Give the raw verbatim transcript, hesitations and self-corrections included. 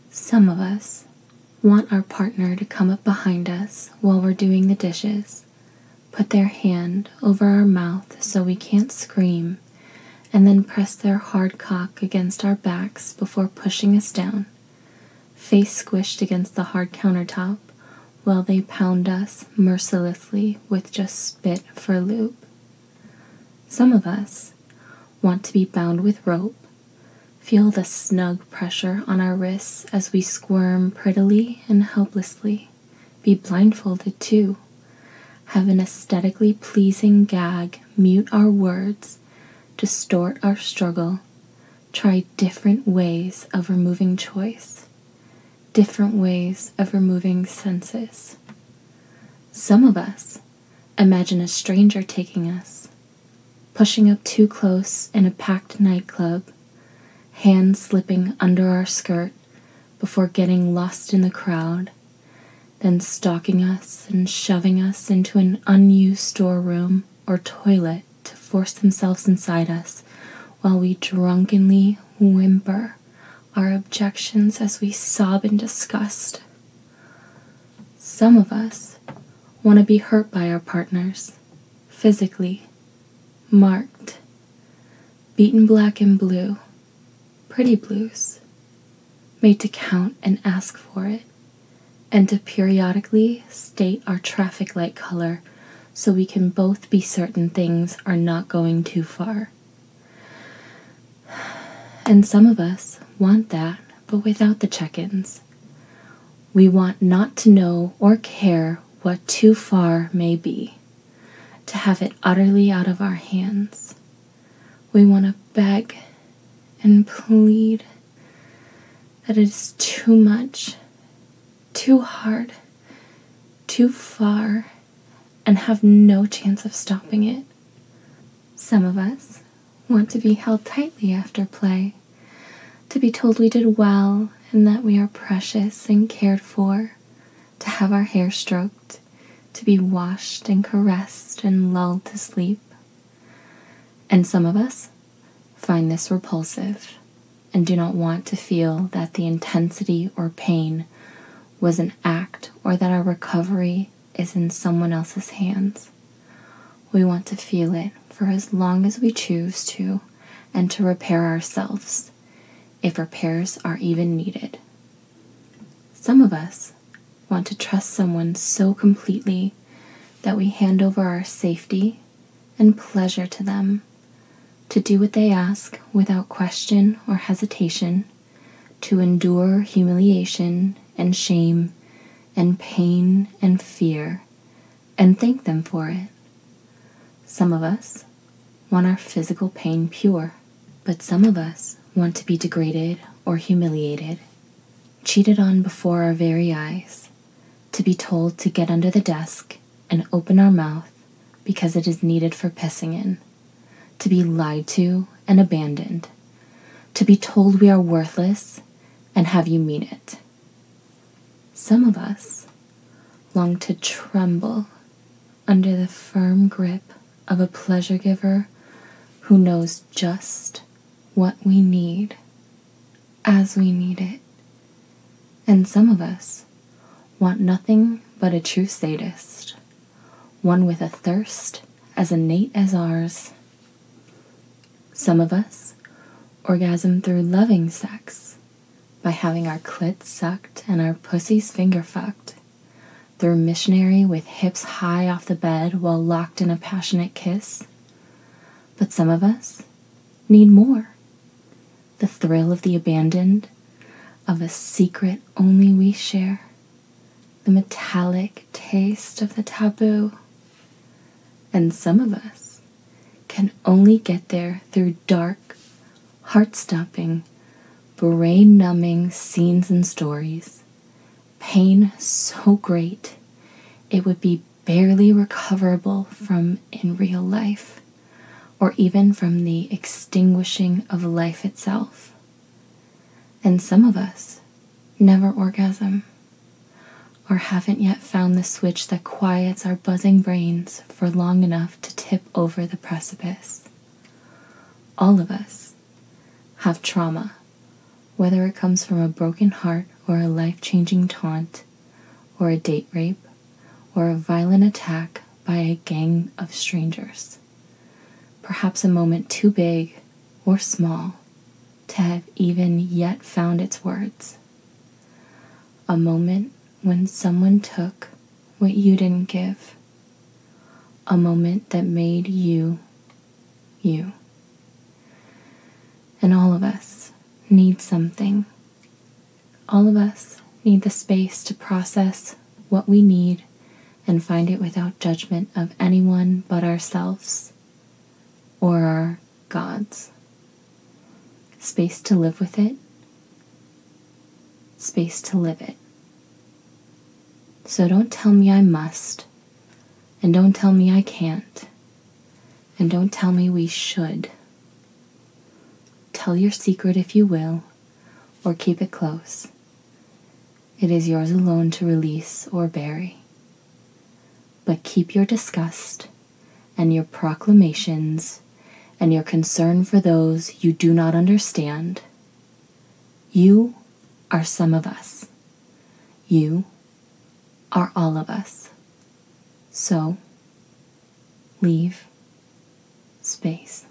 Some of us want our partner to come up behind us while we're doing the dishes, put their hand over our mouth so we can't scream, and then press their hard cock against our backs before pushing us down, face squished against the hard countertop while they pound us mercilessly with just spit for lube. Some of us want to be bound with rope, feel the snug pressure on our wrists as we squirm prettily and helplessly, be blindfolded too, have an aesthetically pleasing gag mute our words, distort our struggle, try different ways of removing choice, different ways of removing senses. Some of us imagine a stranger taking us, pushing up too close in a packed nightclub, hands slipping under our skirt before getting lost in the crowd, then stalking us and shoving us into an unused storeroom or toilet to force themselves inside us while we drunkenly whimper our objections as we sob in disgust. Some of us want to be hurt by our partners, physically, marked, beaten black and blue, pretty blues, made to count and ask for it, and to periodically state our traffic light color so we can both be certain things are not going too far. And some of us want that, but without the check-ins. We want not to know or care what too far may be, to have it utterly out of our hands. We want to beg and plead that it is too much, too hard, too far, and have no chance of stopping it. Some of us want to be held tightly after play, to be told we did well and that we are precious and cared for, to have our hair stroked, to be washed and caressed and lulled to sleep. And some of us find this repulsive and do not want to feel that the intensity or pain was an act or that our recovery is in someone else's hands. We want to feel it for as long as we choose to and to repair ourselves, if repairs are even needed. Some of us want to trust someone so completely that we hand over our safety and pleasure to them, to do what they ask without question or hesitation, to endure humiliation and shame and pain and fear, and thank them for it. Some of us want our physical pain pure, but some of us want to be degraded or humiliated, cheated on before our very eyes, to be told to get under the desk and open our mouth because it is needed for pissing in, to be lied to and abandoned, to be told we are worthless and have you mean it. Some of us long to tremble under the firm grip of a pleasure giver who knows just what we need as we need it. And some of us want nothing but a true sadist, one with a thirst as innate as ours. Some of us orgasm through loving sex, by having our clits sucked and our pussies finger fucked, through missionary with hips high off the bed while locked in a passionate kiss. But some of us need more. The thrill of the abandoned, of a secret only we share, the metallic taste of the taboo. And some of us can only get there through dark, heart-stopping, brain-numbing scenes and stories, pain so great it would be barely recoverable from in real life, or even from the extinguishing of life itself. And some of us never orgasm, or haven't yet found the switch that quiets our buzzing brains for long enough to tip over the precipice. All of us have trauma, whether it comes from a broken heart or a life-changing taunt, or a date rape, or a violent attack by a gang of strangers. Perhaps a moment too big or small to have even yet found its words. A moment when someone took what you didn't give. A moment that made you, you. And all of us need something. All of us need the space to process what we need and find it without judgment of anyone but ourselves or our gods. Space to live with it, space to live it. So don't tell me I must, and don't tell me I can't, and don't tell me we should. Tell your secret if you will, or keep it close. It is yours alone to release or bury. But keep your disgust and your proclamations and your concern for those you do not understand. You are some of us. You are all of us. So, leave space.